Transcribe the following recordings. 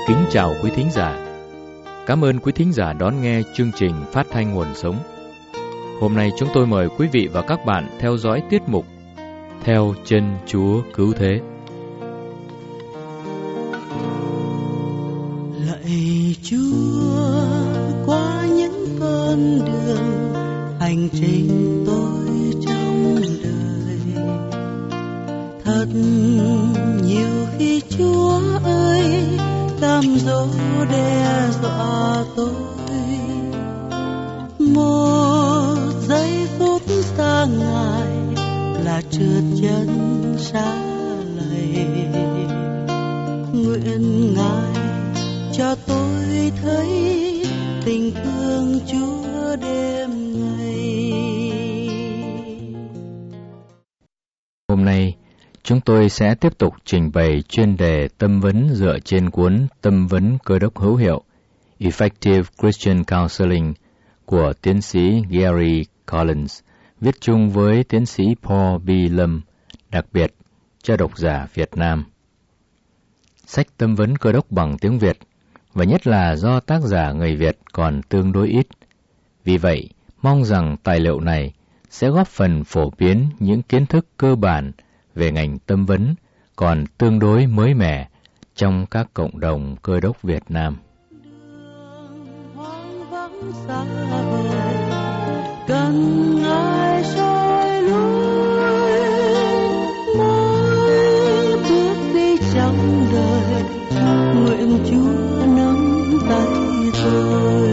Kính chào quý thính giả. Cảm ơn quý thính giả đón nghe chương trình Phát thanh Nguồn Sống. Hôm nay chúng tôi mời quý vị và các bạn theo dõi tiết mục Theo Chân Chúa Cứu Thế. Lạy Chúa, qua những con đường hành trình tôi trong đời, thật nhiều khi Chúa ơi cám dỗ đe dọa tôi. Một giây phút xa Ngài là trượt chân xa lầy. Nguyện Ngài cho tôi thấy tình thương Chúa đêm ngày. Hôm nay chúng tôi sẽ tiếp tục trình bày chuyên đề tâm vấn dựa trên cuốn Tâm vấn Cơ đốc hữu hiệu Effective Christian Counseling của tiến sĩ Gary Collins, viết chung với tiến sĩ Paul B. Lâm, đặc biệt cho độc giả Việt Nam. Sách Tâm vấn Cơ đốc bằng tiếng Việt, và nhất là do tác giả người Việt còn tương đối ít. Vì vậy, mong rằng tài liệu này sẽ góp phần phổ biến những kiến thức cơ bản về ngành tâm vấn còn tương đối mới mẻ trong các cộng đồng Cơ đốc Việt Nam. Hoang vắng xa vời, cần Ngài soi lối, mỗi bước đi trong đời, nguyện Chúa nắm tay tôi.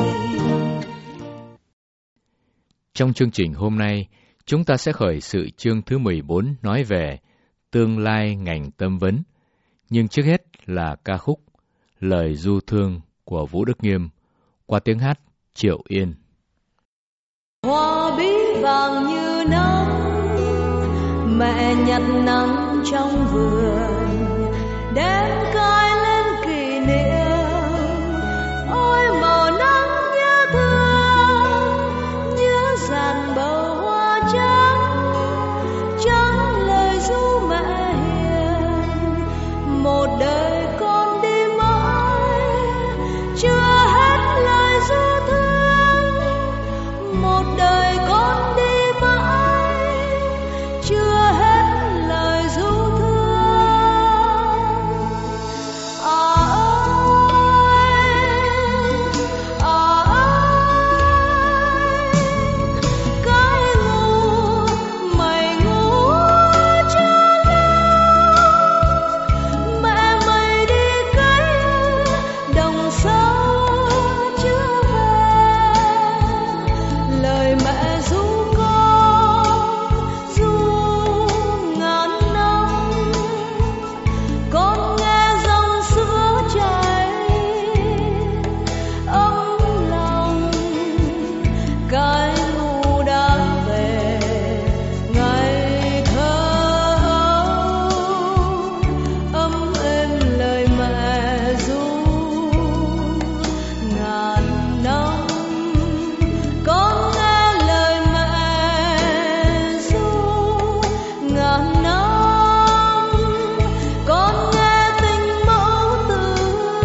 Trong chương trình hôm nay, chúng ta sẽ khởi sự chương thứ 14 nói về tương lai ngành tâm vấn. Nhưng trước hết là ca khúc Lời Du Thương của Vũ Đức Nghiêm qua tiếng hát Triệu Yên. Hoa bí vàng như nắng, mẹ nhặt nắng trong vườn, đem cài lên kỷ niệm. Ôi màu nắng nhớ thương, nhớ dàn bầu hoa trắng, trắng lời ru mẹ hiền. Một đời con đi mãi, chưa hết lời ru thương. Một đời con đi mãi, chưa hết lời ru thương. Cái ngu mày ngu cho lâu, mẹ mày đi cấy đồng sâu chưa về. Lời mẹ ru con ru ngàn năm, con nghe dòng sữa chảy ấm lòng. Cái ngu đã về ngày thơ ấu, ấm êm lời mẹ ru ngàn năm. Con nghe lời mẹ ru ngàn năm, con nghe tình mẫu tử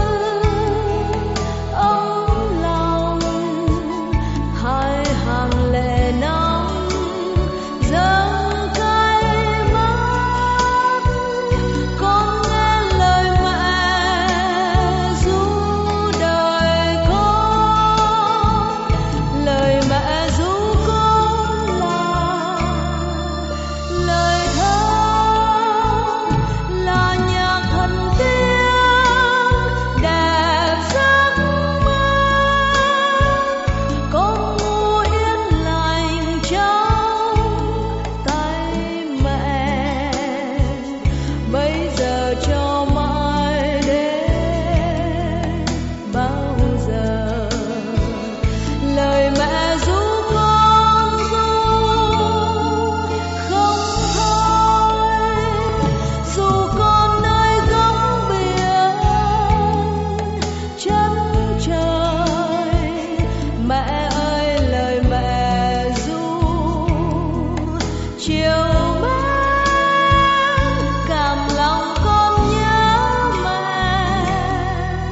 ấm lòng. Hai hàng lệ nóng dâng cay mắt, con nghe lời mẹ ru đời con. Lời mẹ ru con là lời thơ, là nhạc thần tiên đẹp giấc mơ. Con ngu yên lành trong tay mẹ, bây giờ cho mãi đến bao giờ. Lời mẹ ru con ru không thôi, dù con nơi góc biển chân trời. Mẹ ơi lời mẹ ru chiều mến, cảm lòng con nhớ mẹ.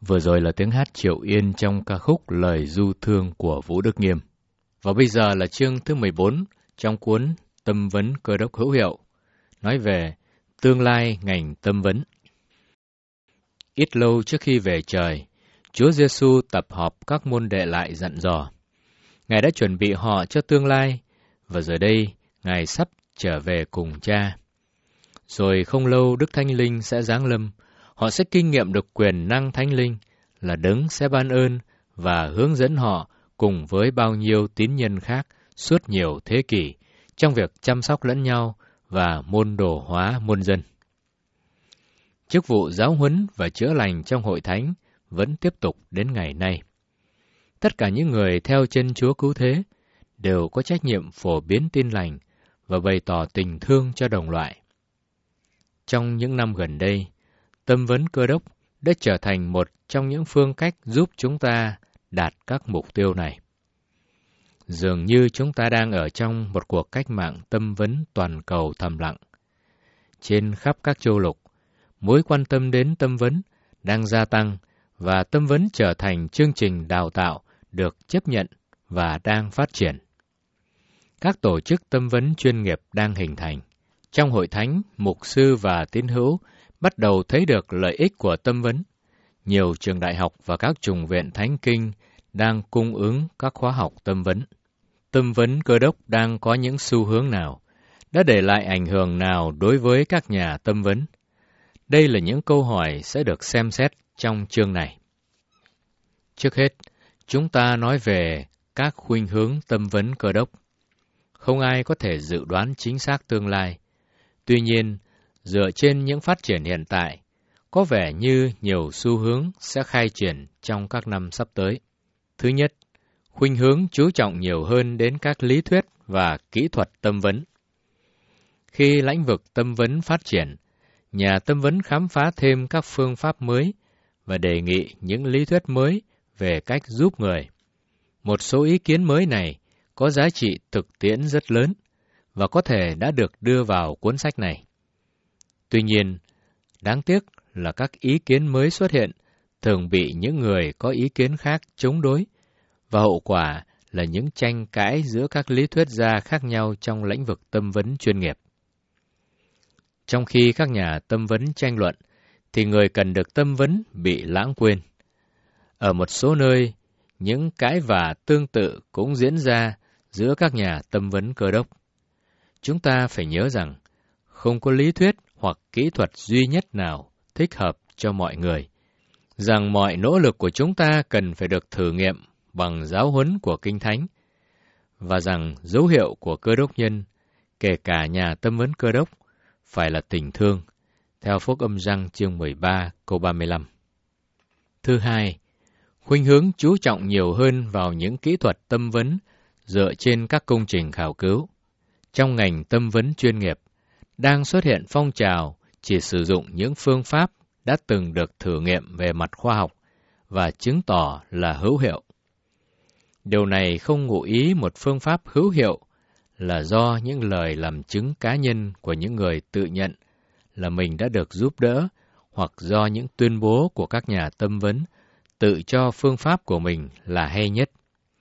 Vừa rồi là tiếng hát Triệu Yên trong ca khúc Lời Du Thương của Vũ Đức Nghiêm. Và bây giờ là chương thứ 14 trong cuốn Tâm vấn Cơ đốc hữu hiệu, nói về tương lai ngành tâm vấn. Ít lâu trước khi về trời, Chúa Giêsu tập họp các môn đệ lại dặn dò. Ngài đã chuẩn bị họ cho tương lai, và giờ đây Ngài sắp trở về cùng Cha. Rồi không lâu Đức Thánh Linh sẽ giáng lâm, họ sẽ kinh nghiệm được quyền năng Thánh Linh, là Đấng sẽ ban ơn và hướng dẫn họ cùng với bao nhiêu tín nhân khác suốt nhiều thế kỷ trong việc chăm sóc lẫn nhau và môn đồ hóa muôn dân. Chức vụ giáo huấn và chữa lành trong hội thánh vẫn tiếp tục đến ngày nay. Tất cả những người theo chân Chúa Cứu Thế đều có trách nhiệm phổ biến tin lành và bày tỏ tình thương cho đồng loại. Trong những năm gần đây, tâm vấn Cơ đốc đã trở thành một trong những phương cách giúp chúng ta đạt các mục tiêu này. Dường như chúng ta đang ở trong một cuộc cách mạng tâm vấn toàn cầu thầm lặng. Trên khắp các châu lục, mối quan tâm đến tâm vấn đang gia tăng và tâm vấn trở thành chương trình đào tạo được chấp nhận và đang phát triển. Các tổ chức tâm vấn chuyên nghiệp đang hình thành. Trong hội thánh, mục sư và tín hữu bắt đầu thấy được lợi ích của tâm vấn. Nhiều trường đại học và các chủng viện thánh kinh đang cung ứng các khóa học tâm vấn. Tâm vấn Cơ đốc đang có những xu hướng nào? Đã để lại ảnh hưởng nào đối với các nhà tâm vấn? Đây là những câu hỏi sẽ được xem xét trong chương này. Trước hết, chúng ta nói về các khuynh hướng tâm vấn Cơ đốc. Không ai có thể dự đoán chính xác tương lai. Tuy nhiên, dựa trên những phát triển hiện tại, có vẻ như nhiều xu hướng sẽ khai triển trong các năm sắp tới. Thứ nhất, khuynh hướng chú trọng nhiều hơn đến các lý thuyết và kỹ thuật tâm vấn. Khi lĩnh vực tâm vấn phát triển, nhà tâm vấn khám phá thêm các phương pháp mới và đề nghị những lý thuyết mới về cách giúp người. Một số ý kiến mới này có giá trị thực tiễn rất lớn và có thể đã được đưa vào cuốn sách này. Tuy nhiên, đáng tiếc là các ý kiến mới xuất hiện thường bị những người có ý kiến khác chống đối, và hậu quả là những tranh cãi giữa các lý thuyết gia khác nhau trong lĩnh vực tâm vấn chuyên nghiệp. Trong khi các nhà tâm vấn tranh luận, thì người cần được tâm vấn bị lãng quên. Ở một số nơi, những cãi vã tương tự cũng diễn ra giữa các nhà tâm vấn Cơ đốc. Chúng ta phải nhớ rằng, không có lý thuyết hoặc kỹ thuật duy nhất nào thích hợp cho mọi người, rằng mọi nỗ lực của chúng ta cần phải được thử nghiệm bằng giáo huấn của Kinh Thánh, và rằng dấu hiệu của Cơ đốc nhân, kể cả nhà tâm vấn Cơ đốc, phải là tình thương, theo Phúc Âm Giăng chương 13 câu 35. Thứ hai, khuynh hướng chú trọng nhiều hơn vào những kỹ thuật tâm vấn dựa trên các công trình khảo cứu. Trong ngành tâm vấn chuyên nghiệp, đang xuất hiện phong trào chỉ sử dụng những phương pháp đã từng được thử nghiệm về mặt khoa học và chứng tỏ là hữu hiệu. Điều này không ngụ ý một phương pháp hữu hiệu là do những lời làm chứng cá nhân của những người tự nhận là mình đã được giúp đỡ, hoặc do những tuyên bố của các nhà tâm vấn tự cho phương pháp của mình là hay nhất.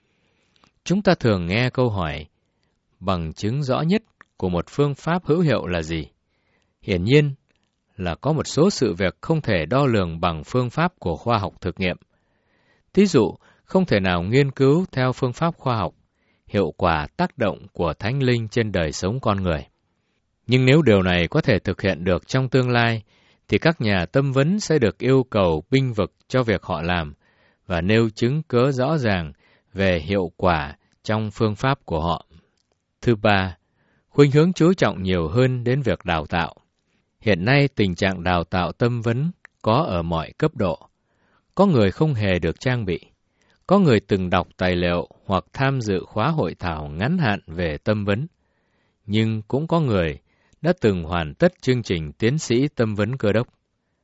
Chúng ta thường nghe câu hỏi, bằng chứng rõ nhất của một phương pháp hữu hiệu là gì? Hiển nhiên là có một số sự việc không thể đo lường bằng phương pháp của khoa học thực nghiệm. Thí dụ, không thể nào nghiên cứu theo phương pháp khoa học hiệu quả tác động của Thánh Linh trên đời sống con người. Nhưng nếu điều này có thể thực hiện được trong tương lai, thì các nhà tâm vấn sẽ được yêu cầu bênh vực cho việc họ làm và nêu chứng cớ rõ ràng về hiệu quả trong phương pháp của họ. Thứ ba, khuynh hướng chú trọng nhiều hơn đến việc đào tạo. Hiện nay tình trạng đào tạo tâm vấn có ở mọi cấp độ. Có người không hề được trang bị. Có người từng đọc tài liệu hoặc tham dự khóa hội thảo ngắn hạn về tâm vấn. Nhưng cũng có người đã từng hoàn tất chương trình tiến sĩ tâm vấn Cơ đốc.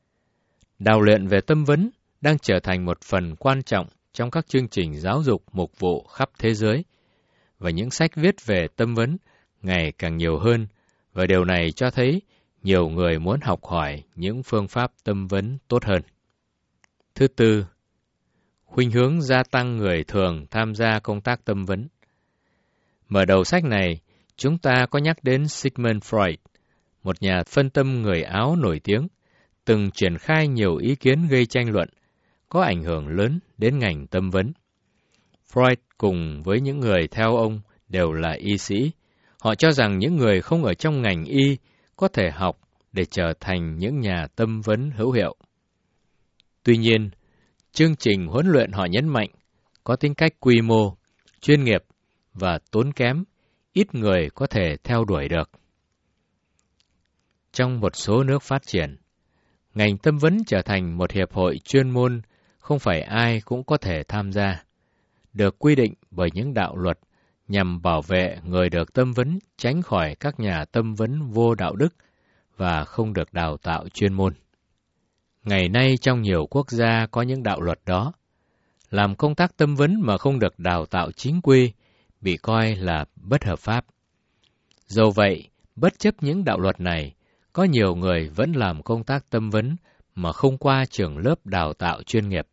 Đào luyện về tâm vấn đang trở thành một phần quan trọng trong các chương trình giáo dục mục vụ khắp thế giới, và những sách viết về tâm vấn ngày càng nhiều hơn, và điều này cho thấy nhiều người muốn học hỏi những phương pháp tâm vấn tốt hơn. Thứ tư, khuynh hướng gia tăng người thường tham gia công tác tâm vấn. Mở đầu sách này, chúng ta có nhắc đến Sigmund Freud, một nhà phân tâm người Áo nổi tiếng, từng triển khai nhiều ý kiến gây tranh luận, có ảnh hưởng lớn đến ngành tâm vấn. Freud cùng với những người theo ông đều là y sĩ. Họ cho rằng những người không ở trong ngành y có thể học để trở thành những nhà tâm vấn hữu hiệu. Tuy nhiên, chương trình huấn luyện họ nhấn mạnh có tính cách quy mô, chuyên nghiệp và tốn kém, ít người có thể theo đuổi được. Trong một số nước phát triển, ngành tâm vấn trở thành một hiệp hội chuyên môn không phải ai cũng có thể tham gia, được quy định bởi những đạo luật nhằm bảo vệ người được tâm vấn tránh khỏi các nhà tâm vấn vô đạo đức và không được đào tạo chuyên môn. Ngày nay trong nhiều quốc gia có những đạo luật đó, làm công tác tâm vấn mà không được đào tạo chính quy bị coi là bất hợp pháp. Dẫu vậy, bất chấp những đạo luật này, có nhiều người vẫn làm công tác tâm vấn mà không qua trường lớp đào tạo chuyên nghiệp.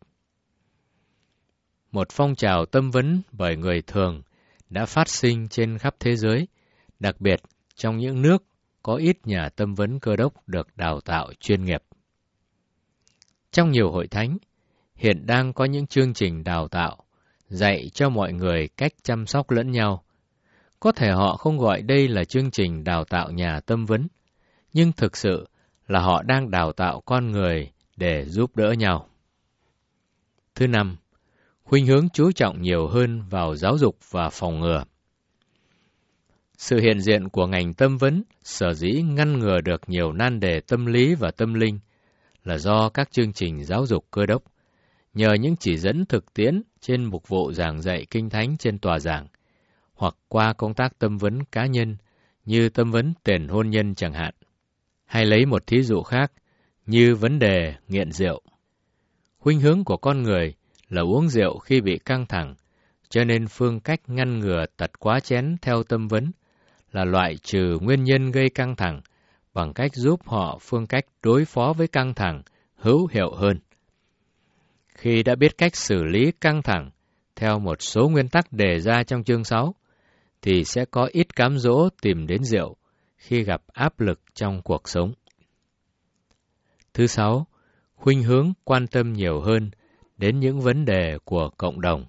Một phong trào tâm vấn bởi người thường đã phát sinh trên khắp thế giới, đặc biệt trong những nước có ít nhà tâm vấn Cơ đốc được đào tạo chuyên nghiệp. Trong nhiều hội thánh, hiện đang có những chương trình đào tạo, dạy cho mọi người cách chăm sóc lẫn nhau. Có thể họ không gọi đây là chương trình đào tạo nhà tâm vấn, nhưng thực sự là họ đang đào tạo con người để giúp đỡ nhau. Thứ năm, khuynh hướng chú trọng nhiều hơn vào giáo dục và phòng ngừa. Sự hiện diện của ngành tâm vấn sở dĩ ngăn ngừa được nhiều nan đề tâm lý và tâm linh là do các chương trình giáo dục Cơ đốc, nhờ những chỉ dẫn thực tiễn trên mục vụ giảng dạy kinh thánh trên tòa giảng, hoặc qua công tác tâm vấn cá nhân như tâm vấn tiền hôn nhân chẳng hạn. Hay lấy một thí dụ khác như vấn đề nghiện rượu. Khuynh hướng của con người là uống rượu khi bị căng thẳng, cho nên phương cách ngăn ngừa tật quá chén theo tâm vấn là loại trừ nguyên nhân gây căng thẳng bằng cách giúp họ phương cách đối phó với căng thẳng hữu hiệu hơn. Khi đã biết cách xử lý căng thẳng theo một số nguyên tắc đề ra trong chương 6, thì sẽ có ít cám dỗ tìm đến rượu khi gặp áp lực trong cuộc sống. Thứ 6, khuynh hướng quan tâm nhiều hơn đến những vấn đề của cộng đồng.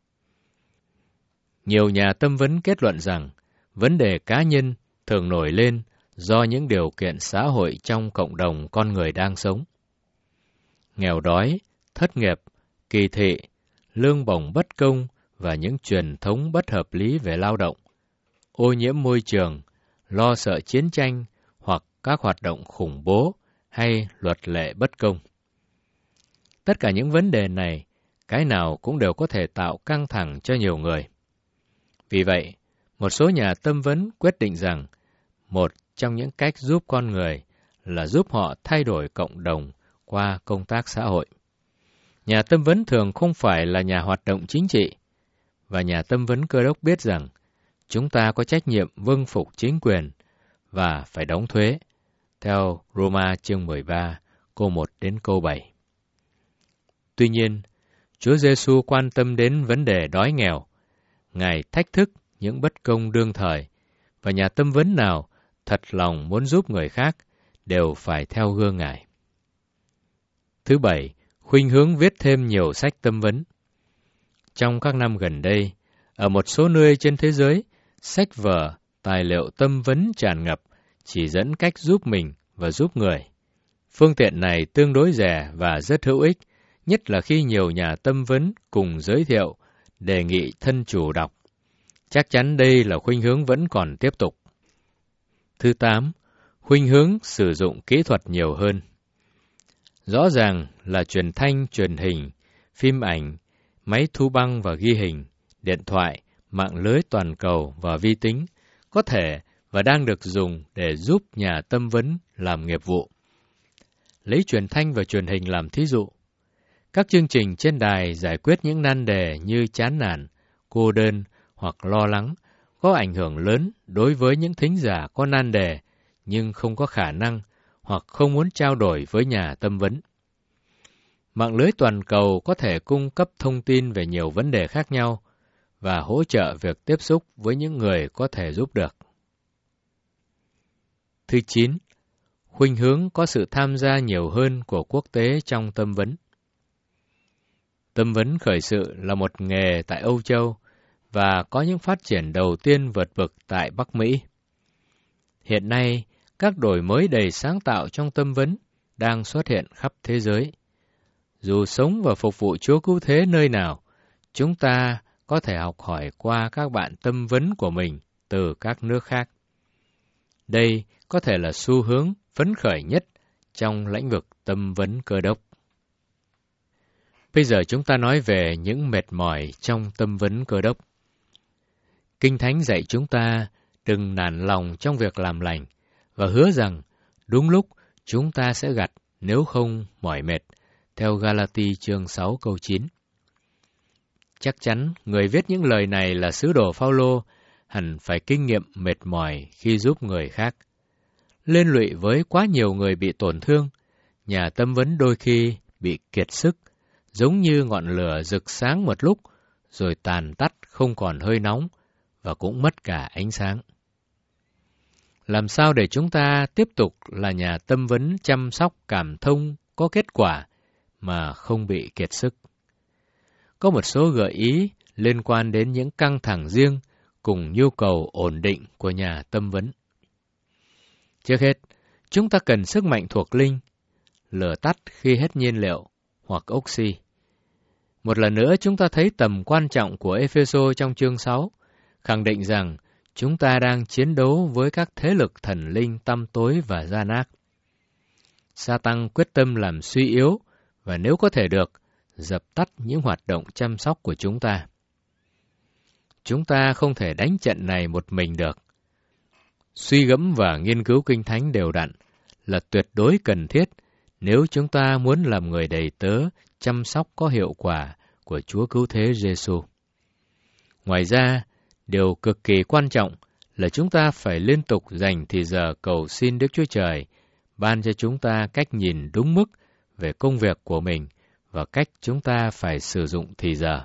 Nhiều nhà tâm vấn kết luận rằng vấn đề cá nhân thường nổi lên do những điều kiện xã hội trong cộng đồng con người đang sống. Nghèo đói, thất nghiệp, kỳ thị, lương bổng bất công và những truyền thống bất hợp lý về lao động, ô nhiễm môi trường, lo sợ chiến tranh hoặc các hoạt động khủng bố hay luật lệ bất công. Tất cả những vấn đề này, cái nào cũng đều có thể tạo căng thẳng cho nhiều người. Vì vậy, một số nhà tâm vấn quyết định rằng một trong những cách giúp con người là giúp họ thay đổi cộng đồng qua công tác xã hội. Nhà tâm vấn thường không phải là nhà hoạt động chính trị, và nhà tâm vấn Cơ đốc biết rằng chúng ta có trách nhiệm vâng phục chính quyền và phải đóng thuế, theo Roma chương 13, câu 1 đến câu 7. Tuy nhiên, Chúa Giêsu quan tâm đến vấn đề đói nghèo. Ngài thách thức những bất công đương thời, và nhà tâm vấn nào thật lòng muốn giúp người khác đều phải theo gương Ngài. Thứ 7, khuynh hướng viết thêm nhiều sách tâm vấn. Trong các năm gần đây, ở một số nơi trên thế giới, sách vở, tài liệu tâm vấn tràn ngập, chỉ dẫn cách giúp mình và giúp người. Phương tiện này tương đối rẻ và rất hữu ích, nhất là khi nhiều nhà tâm vấn cùng giới thiệu, đề nghị thân chủ đọc. Chắc chắn đây là khuynh hướng vẫn còn tiếp tục. Thứ 8, khuynh hướng sử dụng kỹ thuật nhiều hơn. Rõ ràng là truyền thanh, truyền hình, phim ảnh, máy thu băng và ghi hình, điện thoại, mạng lưới toàn cầu và vi tính có thể và đang được dùng để giúp nhà tâm vấn làm nghiệp vụ. Lấy truyền thanh và truyền hình làm thí dụ. Các chương trình trên đài giải quyết những nan đề như chán nản, cô đơn hoặc lo lắng có ảnh hưởng lớn đối với những thính giả có nan đề nhưng không có khả năng hoặc không muốn trao đổi với nhà tâm vấn. Mạng lưới toàn cầu có thể cung cấp thông tin về nhiều vấn đề khác nhau và hỗ trợ việc tiếp xúc với những người có thể giúp được. Thứ 9. Khuynh hướng có sự tham gia nhiều hơn của quốc tế trong tâm vấn. Tâm vấn khởi sự là một nghề tại Âu Châu và có những phát triển đầu tiên vượt bậc tại Bắc Mỹ. Hiện nay, các đổi mới đầy sáng tạo trong tâm vấn đang xuất hiện khắp thế giới. Dù sống và phục vụ Chúa Cứu Thế nơi nào, chúng ta có thể học hỏi qua các bạn tâm vấn của mình từ các nước khác. Đây có thể là xu hướng phấn khởi nhất trong lĩnh vực tâm vấn Cơ Đốc. Bây giờ chúng ta nói về những mệt mỏi trong tâm vấn Cơ Đốc. Kinh Thánh dạy chúng ta đừng nản lòng trong việc làm lành và hứa rằng đúng lúc chúng ta sẽ gặt nếu không mỏi mệt, theo Galati chương 6 câu 9. Chắc chắn người viết những lời này là sứ đồ Phao-lô hẳn phải kinh nghiệm mệt mỏi khi giúp người khác. Liên lụy với quá nhiều người bị tổn thương, nhà tâm vấn đôi khi bị kiệt sức, giống như ngọn lửa rực sáng một lúc, rồi tàn tắt không còn hơi nóng, và cũng mất cả ánh sáng. Làm sao để chúng ta tiếp tục là nhà tâm vấn chăm sóc cảm thông có kết quả mà không bị kiệt sức? Có một số gợi ý liên quan đến những căng thẳng riêng cùng nhu cầu ổn định của nhà tâm vấn. Trước hết, chúng ta cần sức mạnh thuộc linh, lửa tắt khi hết nhiên liệu hoặc oxy. Một lần nữa chúng ta thấy tầm quan trọng của Ê-phê-sô trong chương 6, khẳng định rằng chúng ta đang chiến đấu với các thế lực thần linh tăm tối và gian ác. Sa-tăng quyết tâm làm suy yếu và nếu có thể được, dập tắt những hoạt động chăm sóc của chúng ta. Chúng ta không thể đánh trận này một mình được. Suy gẫm và nghiên cứu Kinh Thánh đều đặn là tuyệt đối cần thiết nếu chúng ta muốn làm người đầy tớ chăm sóc có hiệu quả của Chúa Cứu Thế Giê-xu. Ngoài ra, điều cực kỳ quan trọng là chúng ta phải liên tục dành thời giờ cầu xin Đức Chúa Trời ban cho chúng ta cách nhìn đúng mức về công việc của mình và cách chúng ta phải sử dụng thời giờ.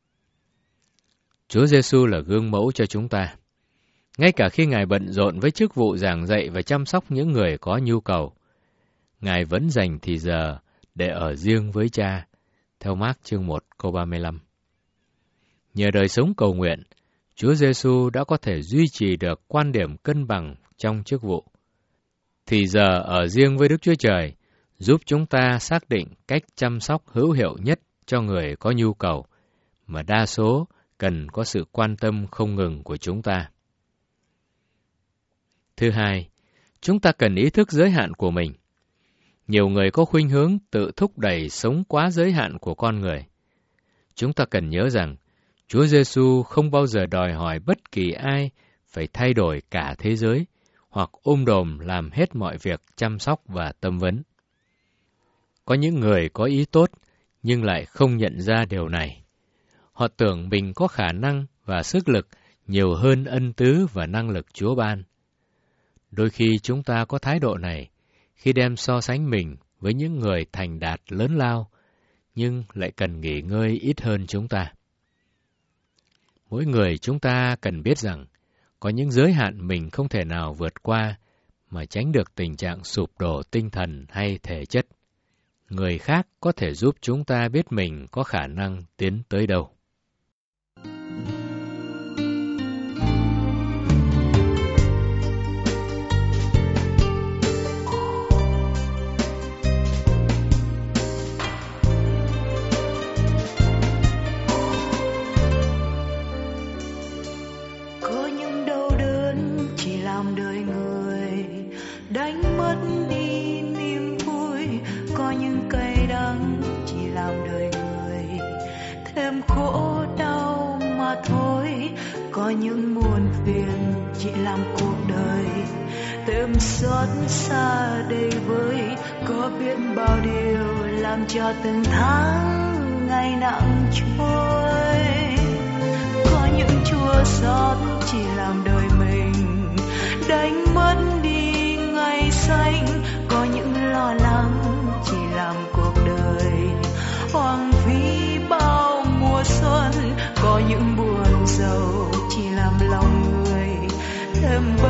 Chúa Giê-xu là gương mẫu cho chúng ta. Ngay cả khi Ngài bận rộn với chức vụ giảng dạy và chăm sóc những người có nhu cầu, Ngài vẫn dành thời giờ để ở riêng với Cha, theo Mác chương 1 câu 35. Nhờ đời sống cầu nguyện, Chúa Giê-xu đã có thể duy trì được quan điểm cân bằng trong chức vụ. Thì giờ ở riêng với Đức Chúa Trời giúp chúng ta xác định cách chăm sóc hữu hiệu nhất cho người có nhu cầu, mà đa số cần có sự quan tâm không ngừng của chúng ta. Thứ hai, chúng ta cần ý thức giới hạn của mình. Nhiều người có khuynh hướng tự thúc đẩy sống quá giới hạn của con người. Chúng ta cần nhớ rằng, Chúa Giê-xu không bao giờ đòi hỏi bất kỳ ai phải thay đổi cả thế giới, hoặc ôm đồm làm hết mọi việc chăm sóc và tâm vấn. Có những người có ý tốt, nhưng lại không nhận ra điều này. Họ tưởng mình có khả năng và sức lực nhiều hơn ân tứ và năng lực Chúa ban. Đôi khi chúng ta có thái độ này khi đem so sánh mình với những người thành đạt lớn lao, nhưng lại cần nghỉ ngơi ít hơn chúng ta. Mỗi người chúng ta cần biết rằng, có những giới hạn mình không thể nào vượt qua mà tránh được tình trạng sụp đổ tinh thần hay thể chất. Người khác có thể giúp chúng ta biết mình có khả năng tiến tới đâu. Có những muôn phiền chỉ làm cuộc đời thêm xót xa đầy vơi, có biết bao điều làm cho từng tháng ngày nặng trôi. Có những chua xót chỉ làm đời mình đánh mất đi ngày xanh, có những lo lắng chỉ làm cuộc đời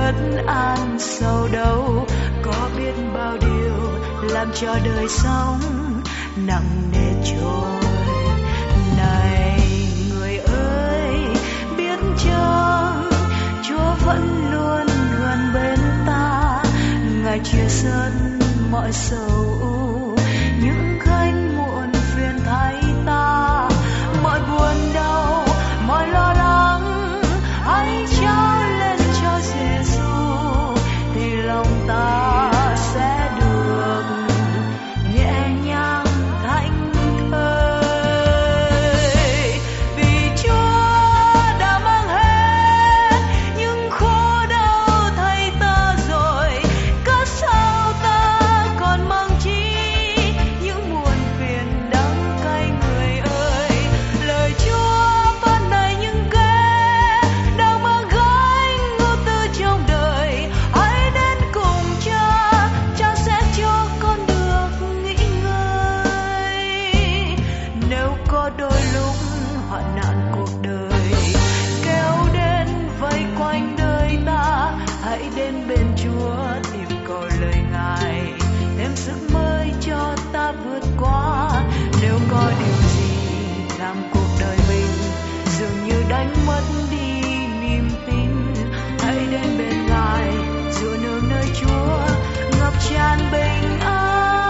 bất an sầu đâu, có biết bao điều làm cho đời sống nặng nề trôi. Này người ơi, biết chăng Chúa vẫn luôn gần bên ta, Ngài chia sẻ mọi sầu u, những khách muộn phiền thay ta, mọi buồn đau, mọi lo lắng, hãy trao lên cho Giêsu, thì lòng ta sẽ được nhẹ nhàng thảnh thơi. Vì Chúa đã mang hết những khổ đau thay ta rồi, cớ sao ta còn mang chi những muộn phiền đắng cay người ơi. Lời Chúa phán này những kẻ đang mang gánh ưu tư trong đời, hãy đến cùng Cha, Cha sẽ cho con được nghỉ ngơi. Nếu có đôi lúc hoạn nạn cuộc đời kéo đến vây quanh đời ta, hãy đến bên Chúa tìm cầu lời Ngài, thêm sức mới cho ta vượt qua. Nếu có điều gì làm cuộc đời mình dường như đánh mất đi niềm tin, hãy đến bên Ngài, dựa nương nơi Chúa, ngập tràn bình an.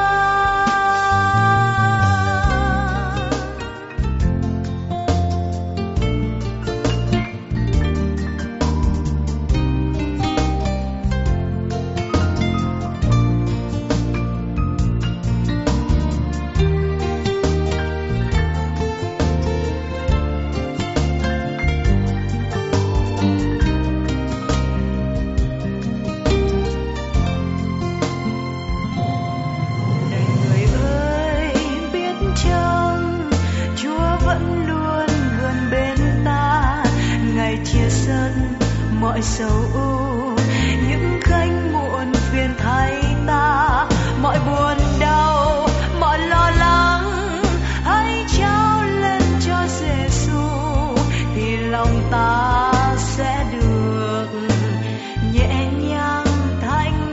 Này người ơi, biết chăng Chúa vẫn luôn gần bên ta, Ngài chia sẻ mọi sầu u, những gánh muộn phiền thay ta, mọi buồn đau, mọi lo lắng, hãy trao lên cho Giêsu, thì lòng ta sẽ được nhẹ nhàng thảnh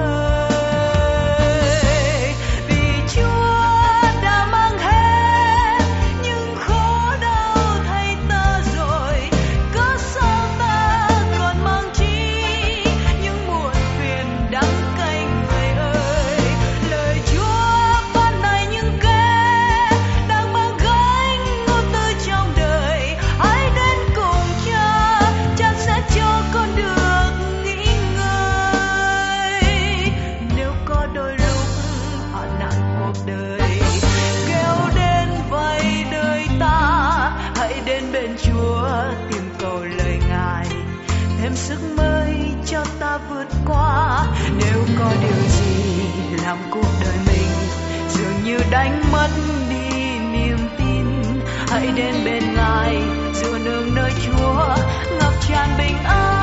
thơi. Vì Chúa đã mang hết những khổ đau thay ta rồi, cớ sao ta còn mang chi những muộn phiền đắng cay người ơi. Lời Chúa phán này những kẻ đang mang gánh ưu tư trong đời, hãy đến cùng Cha, Cha sẽ cho con được nghỉ ngơi. Nếu có đôi lúc hoạn nạn cuộc đời kéo đến vây đời ta, hãy đến bên Chúa tìm cầu lời Ngài, thêm sức mới cho ta vượt qua. Nếu có điều gì làm cuộc đời mình dường như đánh mất đi niềm tin, hãy đến bên Ngài, dựa nương nơi Chúa, ngập tràn bình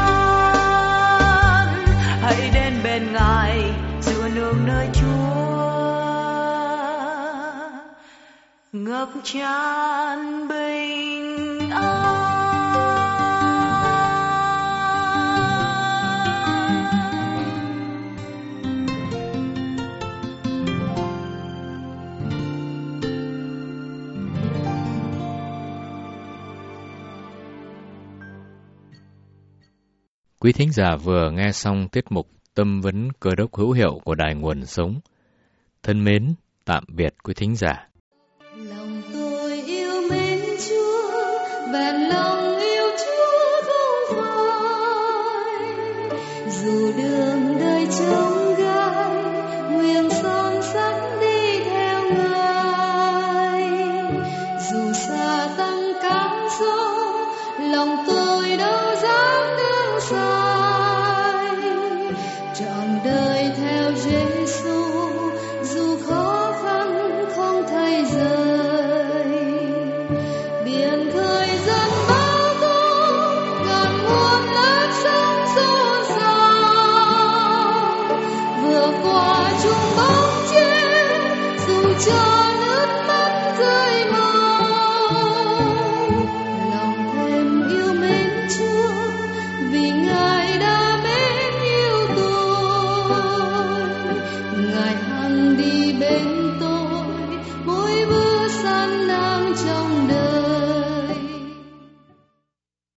an. Hãy đến bên Ngài, dựa nương nơi Chúa, ngập tràn bình an. Quý thính giả vừa nghe xong tiết mục Tâm vấn Cơ đốc hữu hiệu của Đài Nguồn Sống. Thân mến, tạm biệt quý thính giả.